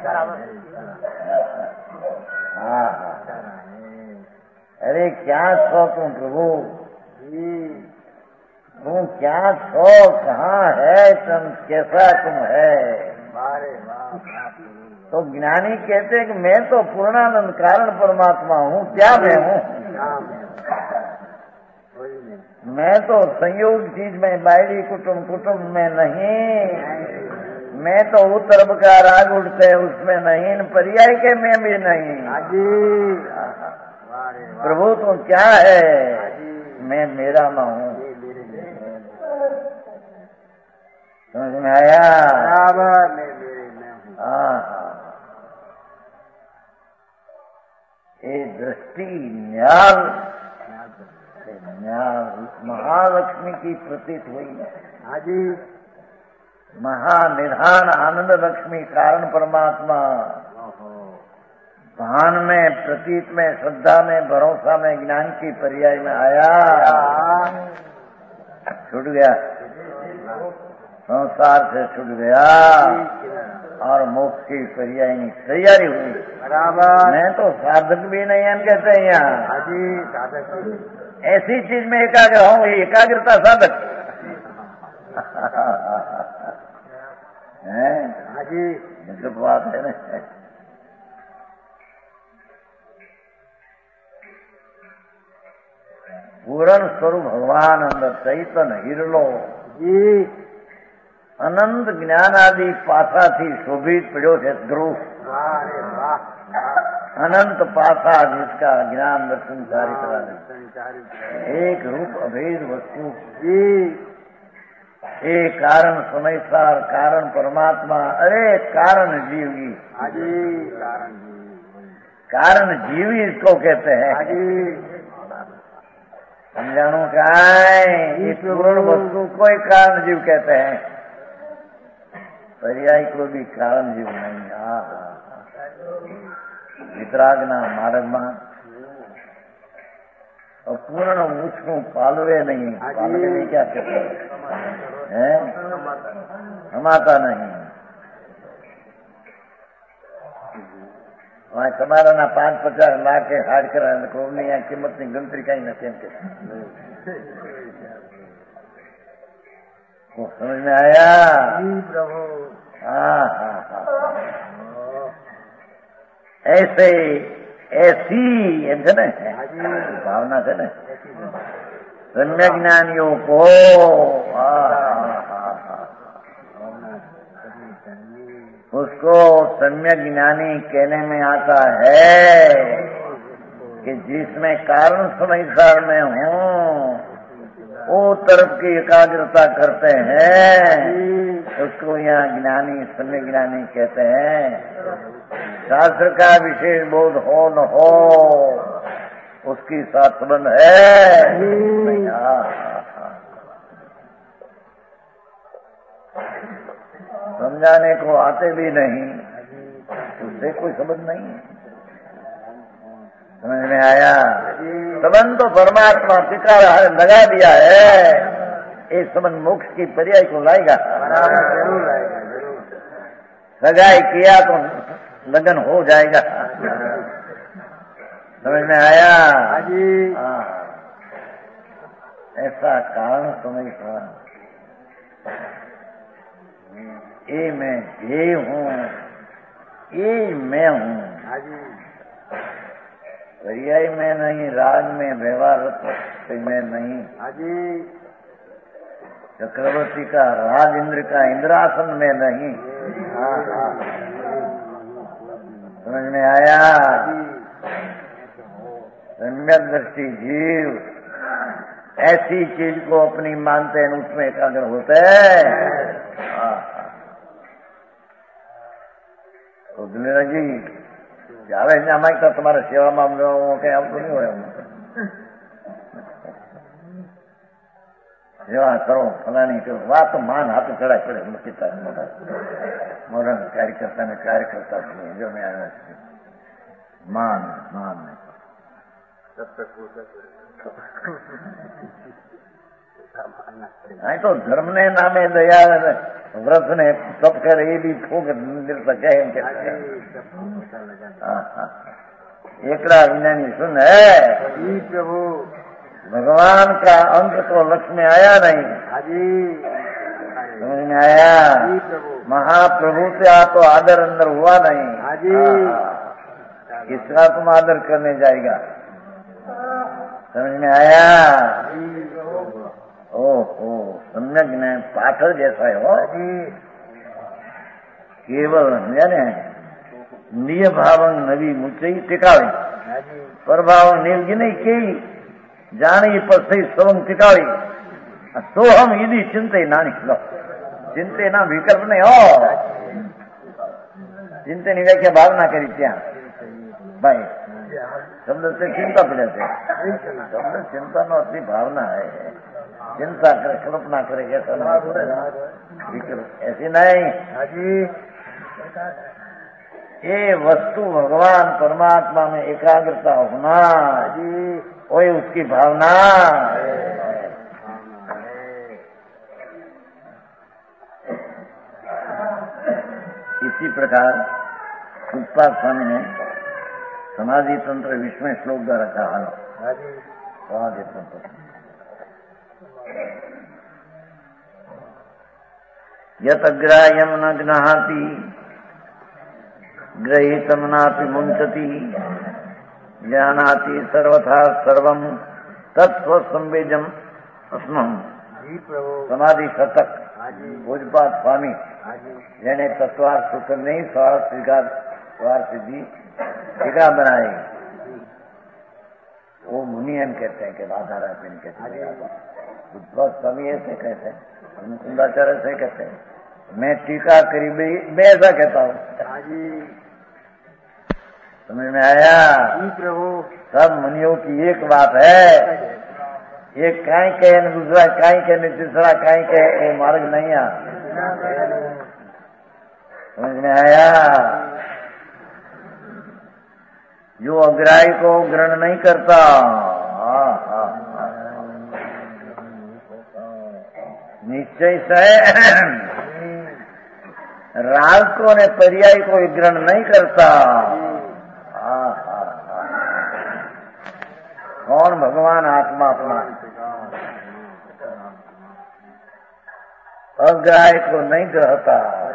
अरे क्या छो तुम प्रभु तुम क्या छो कहाँ है तुम कैसा तुम है? तो ज्ञानी कहते हैं कि मैं तो पूर्णानंद कारण परमात्मा हूँ। क्या मैं हूँ? मैं तो संयोग चीज में बायरी कुटुंब में नहीं। मैं तो उत्तरब का राग उठते उसमें नहीं पर्याय के में भी नहीं। प्रभु तो क्या है? मैं मेरा न हूँ। समझ में आया? ये दृष्टि न्याल महालक्ष्मी की प्रतीत हुई। महानिधान आनंद लक्ष्मी कारण परमात्मा भान में प्रतीत में श्रद्धा में भरोसा में ज्ञान की पर्याय में आया छूट गया संसार से छूट गया और मोक्ष की पर्याय तैयारी हुई। मैं तो साधक भी नहीं हम कहते हैं यहाँ ऐसी चीज में एकाग्र हूँ एकाग्रता साधक है। तो बात है ना पूर्ण स्वरूप भगवान अंदर चैतन हिरलो अनंत ज्ञान आदि पासा थी शोभित पड़ो है ध्रुव अनंत पासा जिसका ज्ञान दर्शन एक रूप अभेद वस्तु एक कारण समयसार कारण परमात्मा। अरे कारण जीवी कारण जीवी इसको कहते हैं। समझाणु क्या है? पूर्ण वस्तु को एक कारण जीव कहते हैं पर्याय को भी कारण जीव नहीं। वितरागना मार्ग में और पूर्ण उसको पालवे नहीं, पालवे नहीं क्या कहते हैं, समाता नहीं। वहाँ તમારા ના 5-50 લાખ હાડ કરે કોમની આ કિંમતની ગણતરી કઈ નથી એમ કે समझ में आया? प्रभु। हाँ हाँ हाँ, ऐसे ऐसी એમ છે ને ભાવના છે ને सम्यक ज्ञानियों को उसको सम्यक ज्ञानी कहने में आता है कि जिसमें कारण संसार में हूँ वो तरफ की एकाग्रता करते हैं, उसको यहाँ ज्ञानी सम्यक ज्ञानी कहते हैं। शास्त्र का विशेष बोध हो न हो उसकी साथ संबंध है। समझाने को आते भी नहीं, उससे कोई संबंध नहीं है। समझ में आया? संबंध तो परमात्मा टिका लगा दिया है, ये संबंध मोक्ष की पर्याय को लाएगा। सगाई किया तो लगन हो जाएगा। समझ में आया? हाँ, ऐसा कारण समझना, ये मैं ध्येय हूँ, ये मैं हूँ। पर्याय में नहीं, राग में, व्यवहार में नहीं। चक्रवर्ती का राज इंद्र का इंद्रासन में नहीं। समझ में आया? सम्यक दृष्टि जीव ऐसी चीज को अपनी मानते हैं, उसमें एकाग्र होते हैं। तो दिलेरा जी આવે છે આમાં તો તમારા સેવામાં કઈ આવતું નહીં હોય, સેવા કરો ફલાણી કરો, વાત માન હાથ ચડા ચડે મૂકીતા મોટા કાર્યકર્તા ને કાર્યકર્તા જો મેં આવ્યા છે માન માન અહીં તો ધર્મ ને નામે દયા વ્રત ને તપ કરે એ બી ફૂક શકે એમ કે एकड़ा विज्ञानी सुन है प्रभु, भगवान का अंत तो लक्ष्य में आया नहीं। समझ में आया? महाप्रभु से आ तो आदर अंदर हुआ नहीं। किसका तुम आदर करने जाएगा? समझ में आया? ओहो, सम्यक ज्ञान पाथर जैसा है हो, केवल जाने निय भावं नवी मुचई टिकावी प्रभाव निर्गिनी की जानी पर सही स्वम टिकावी सोहम यदि चिंते नानी लो चिंते ना विकल्प नहीं हो, चिंते नहीं व्याख्या भावना करी त्या भाई शब्द से चिंता पड़े थे, शब्द चिंता नो अपनी भावना है, चिंता करे कल्पना करे ऐसा विकल्प ऐसी नहीं। ये वस्तु भगवान परमात्मा में एकाग्रता होना वही उसकी भावना। इसी प्रकार उत्पाद स्वामी ने समाधि तंत्र 20वें श्लोक द्वारा कहा समाधि तंत्र यत अग्राह्यम न गृहाति ग्रहीतम नापि मुंचति जानाति सर्वथा सर्वम तत्व संवेदम अस्मम। समाधि शतक पूजपाद स्वामी જેને તત્વાર સૂત્ર નહીં સ્વાર સ્વીકાર સ્વાર સિદ્ધિ टीका बनाए वो मुनि एम कहते हैं कि राधा कहते हैं, बुद्धवाद स्वामी ऐसे कहते हैं, कुंदाचार्य ऐसे कहते हैं, मैं टीका करीबी मैं ऐसा कहता हूँ। समझ में आया? प्रभु सब मुनियों की एक बात है, एक काई कहे न दूसरा काई कहे न तीसरा काई कहे, वो मार्ग नहीं है। समझ में आया? जो अग्राही को ग्रहण नहीं करता निश्चय से राग को ने पर्याय को ग्रहण नहीं करता। कौन? भगवान आत्मा अपना अग्राह्य को नहीं ग्रहता।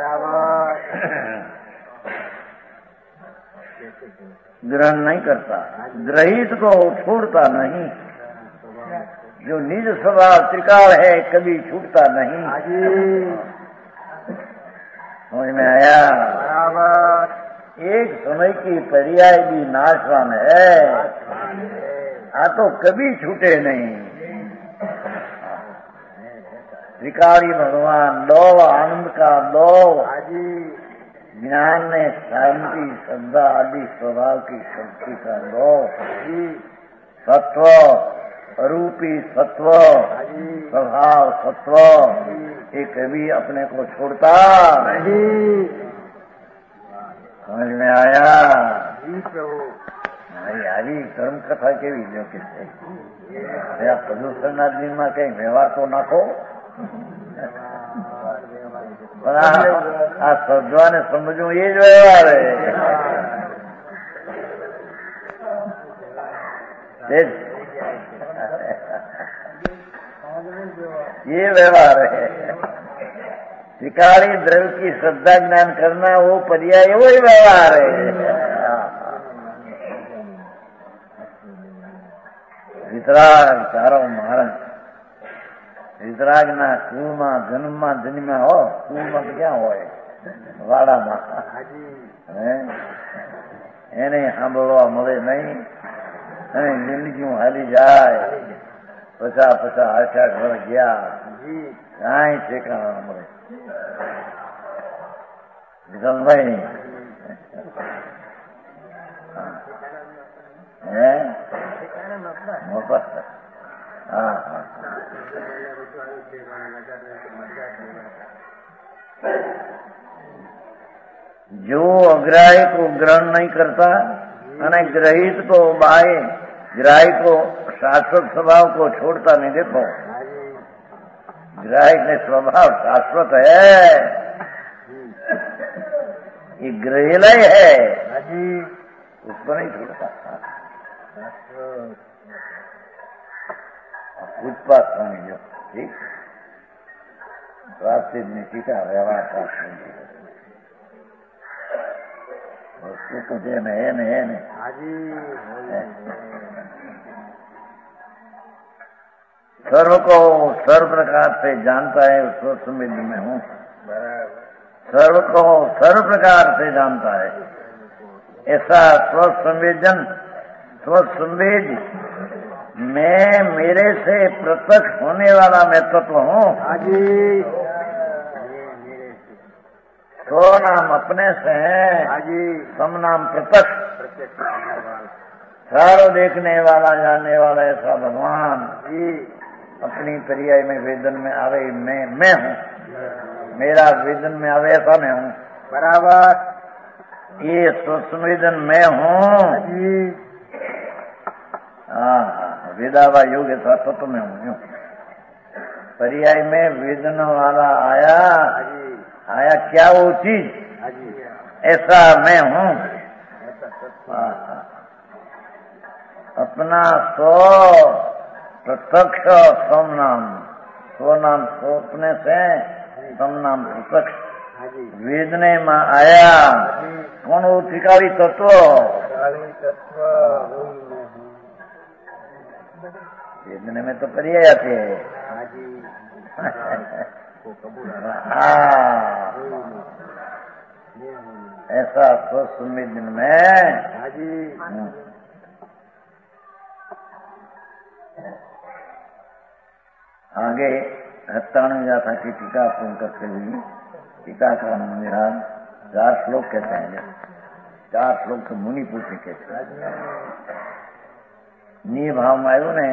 ग्रहण नहीं करता, ग्रहित को छोड़ता नहीं। जो निज स्वभाव त्रिकाल है कभी छूटता नहीं। समझ में आया? एक समय की पर्याय भी नाशवान है, तो कभी छूटे नहीं। त्रिकाली भगवान दो, आनंद का दो, ज्ञान ने शांति श्रद्धा आदि स्वभाव की शक्ति का दो, सत्व रूपी सत्व स्वभाव सत्व, ये कभी अपने को छोड़ता नहीं। समझ में आया? આવી ધર્મ કથા કેવી જો કે છે પ્રદૂષણના દિનમાં કઈ વ્યવહાર તો નાખો. પણ આ સમજવાને સમજવું એ જ વ્યવહાર ये व्यवहार है। शिकारी द्रव्य की श्रद्धा ज्ञान करना वो पर्याय वो ही व्यवहार है। वितराग तारो महाराज वितराग ना स्कूल में जन्म में जन्म हो स्कूल में क्या हो वाड़ा में એને સાંભળવા મળે નહીં અને જિંદગી હાલી જાય 50-50 8 વર્ષ ગયા કાંઈ ઠેકાણા ન મળે. વિઠ્ઠલભાઈ जो अग्राह्य को ग्रहण नहीं करता અને ग्रहित को बाह्य ग्राह्य को शाश्वत स्वभाव को छोड़ता नहीं. देखो ग्राह्य ने स्वभाव शाश्वत है, ये ग्रहेला ही है, उसको नहीं छोड़ता. उत्पाद स्वामी जो ठीक प्राप्ति टीका व्यवहार का उसको कहते हैं सर्व को सर्व प्रकार से जानता है, उसको समझ में हूँ. सर्व को सर्व प्रकार से जानता है, ऐसा स्वसंवेद मैं मेरे से प्रत्यक्ष होने वाला मैं तत्व हूँ. तो नाम अपने से है, सम नाम प्रत्यक्ष सारो देखने वाला जानने वाला ऐसा भगवान अपनी पर्याय में वेदन में आवे मैं हूँ, मेरा वेदन में आवे ऐसा मैं हूँ. बराबर ये स्वसंवेदन मैं हूँ. वेदावा योग ऐसा तत्व में हूँ. पर्याय में वेदन वाला आया क्या वो चीज ऐसा मैं हूँ. अपना स्व प्रत्यक्ष सम नाम स्व नाम स्वप्ने से सम नाम प्रत्यक्ष वेदने में आया. कौन वो त्रिकाली तत्व वेदने में तो पर्याय आते है. ऐसा स्वसंवेदन में आगे 97 जाता की टीका पूर्ण करते हुए टीका का निरान 4 श्लोक कहते हैं. 4 श्लोक तो मुनि पूछे कहते हैं. नी भाव में आयो ने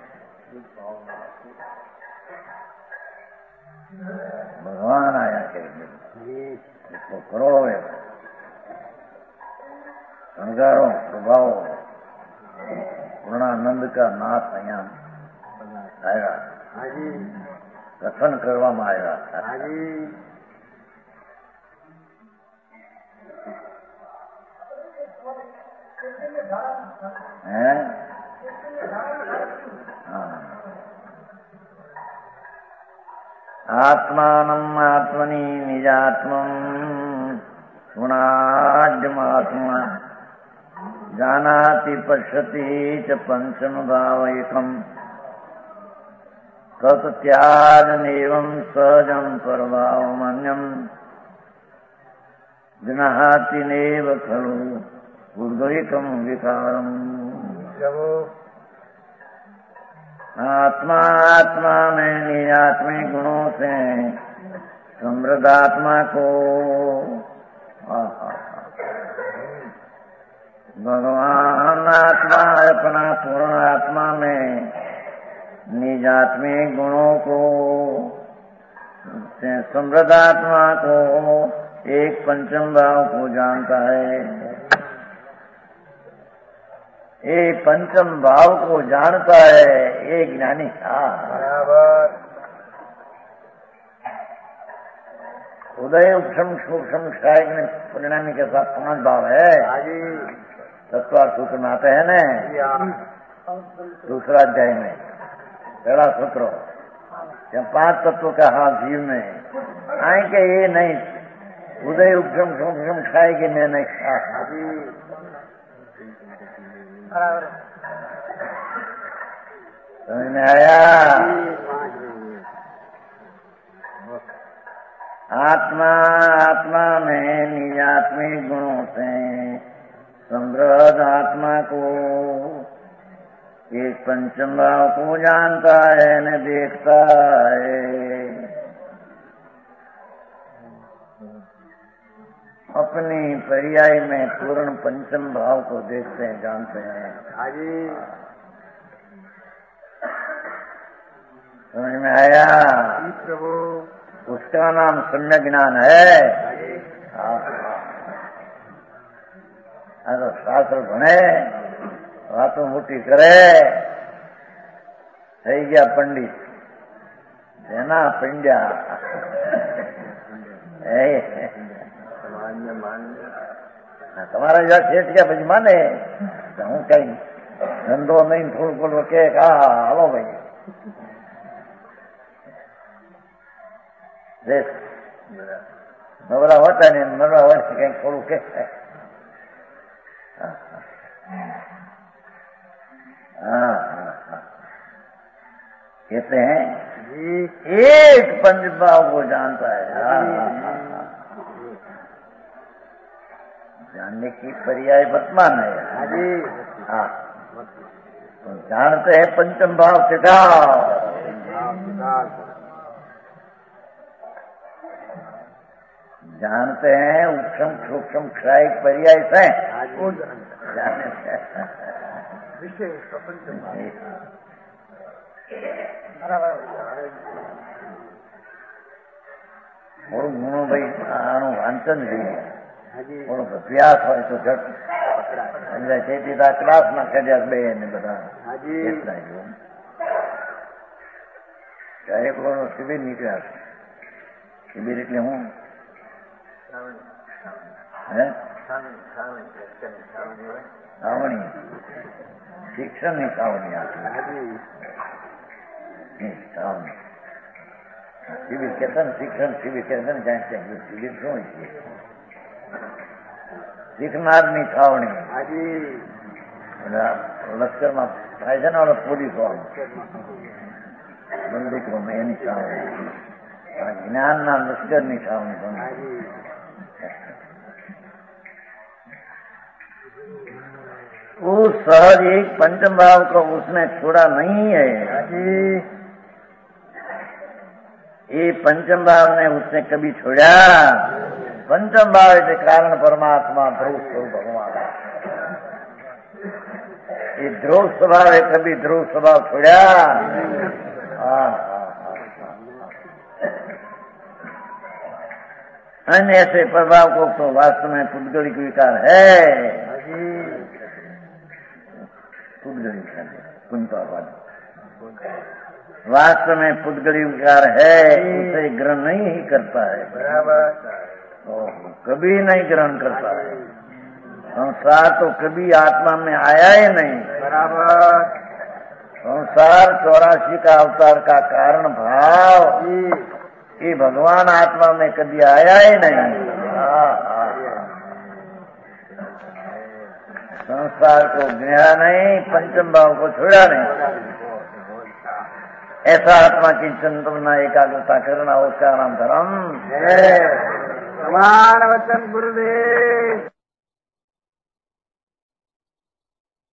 भगवान आया के इसको करो संगारो स्वभाव पूर्णानंद का नाथ यहाँ आएगा. કથન કરવામાં આવ્યા હે આત્માનમ આત્મની નિજાત્મમ ગુણાઢ્યમાત્મા જાનાતિ પશ્યતિ ચ પંચમ ભાવ એકમ તત્યાદનેવં સહજં પરભાવમન્યમ જ્ઞાતિ નેવ ખલુ ઉદ્વૈતમ વિકારમ आत्मा आत्मा में निजात्मिक गुणों से समृद्धात्मा को भगवान आत्मा अपना पूर्ण आत्मा में निजात्मिक गुणों को समृद्धात्मा को एक पंचम भाव को जानता है। ये पंचम भाव को जानता है ये ज्ञानी था। उदय उपशम सूक्ष्म शायक में परिणामी के साथ 5 भाव है। तत्वार्थ सूत्र में आते हैं न, दूसरा अध्याय में पहला सूत्र जब 5 तत्व का हाथ जीव में आए के ये नहीं उदय उपशम सूक्ष्म शायक में नहीं था। समझ में आया? आत्मा आत्मा में निजात्मिक गुणों से समृद्ध आत्मा को एक पंचम भाव को जानता है न देखता है। अपनी पर्याय में पूर्ण पंचम भाव को देखते हैं, जानते हैं। समझ में आया? प्रभु उसका नाम सम्यक ज्ञान है। तो शास्त्र भणे बातों मोटी करे થઈ ગયા पंडित જેના પંડ્યા તમારા જેવા શેઠ ગયા પછી માને હું કઈ ધંધો નહીં થોડું થોડું કે હાલો ભાઈ નવરા હોતા ને નવરા હોય કઈક થોડું કે कहते हैं एक पंचभाव को जानता है। जानने की पर्याय वर्तमान है। हाँ तो जानते हैं पंचम भाव सिखाओ। जानते हैं उपशम सूक्ष्म क्षय पर्याय से विषय થોડું ઘણું ભાઈ આનું વાંચન જોઈએ, થોડોક અભ્યાસ હોય તો ઝટ એટલે તેથી તો આ ક્લાસમાં કર્યા બે ને બધા એટલા કાર્યક્રમો શિબિર નીકળ્યા છે। શિબિર એટલે હું છાવણી શિક્ષણની છાવણી આપી છાવણી શિબિર કેતન શિક્ષણ શિબિર કેતન જાણશે શિબિર શું છે? શીખનારની છાવણી લશ્કરમાં થાય છે ને પોલીસ બંદીકરોમાં એની છાવણી જ્ઞાનના લશ્કરની છાવણી બને। वो सहज एक पंचम भाव को उसने छोड़ा नहीं है। ये पंचम भाव ने उसने कभी छोड़ा। पंचम भाव के कारण परमात्मा ध्रुव स्वरूप भगवान। ये ध्रुव स्वभाव है, कभी ध्रुव स्वभाव छोड़ा। अन्य ऐसे प्रभाव को तो वास्तव में पुद्गलिक विकार है। पुद्गलिक कुंतावाद वास्तव में पुद्गली विकार है उसे ग्रहण नहीं ही करता है, बराबर, कभी नहीं ग्रहण करता है। संसार तो कभी आत्मा में आया ही नहीं, बराबर। संसार 84 का अवतार का कारण भाव ये भगवान आत्मा में कभी आया ही नहीं। संसार को गया नहीं, पंचम भाव को छोड़ा नहीं। ऐसा आत्मा की चिंतना एकाग्रता करना, उसका नाम धर्म है। समान वचन गुरुदेव।